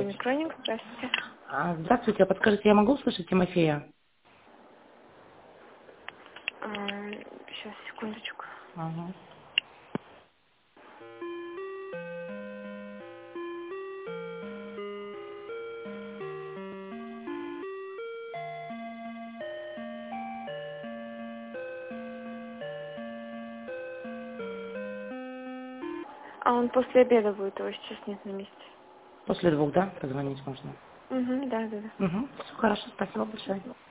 Академик Ронинг, здравствуйте. Здравствуйте, а подскажите, я могу услышать Тимофея? Сейчас, секундочку. Ага. А он после обеда будет, его сейчас нет на месте. После 2, да? Позвонить можно? Угу, да. Угу. Все хорошо, спасибо большое.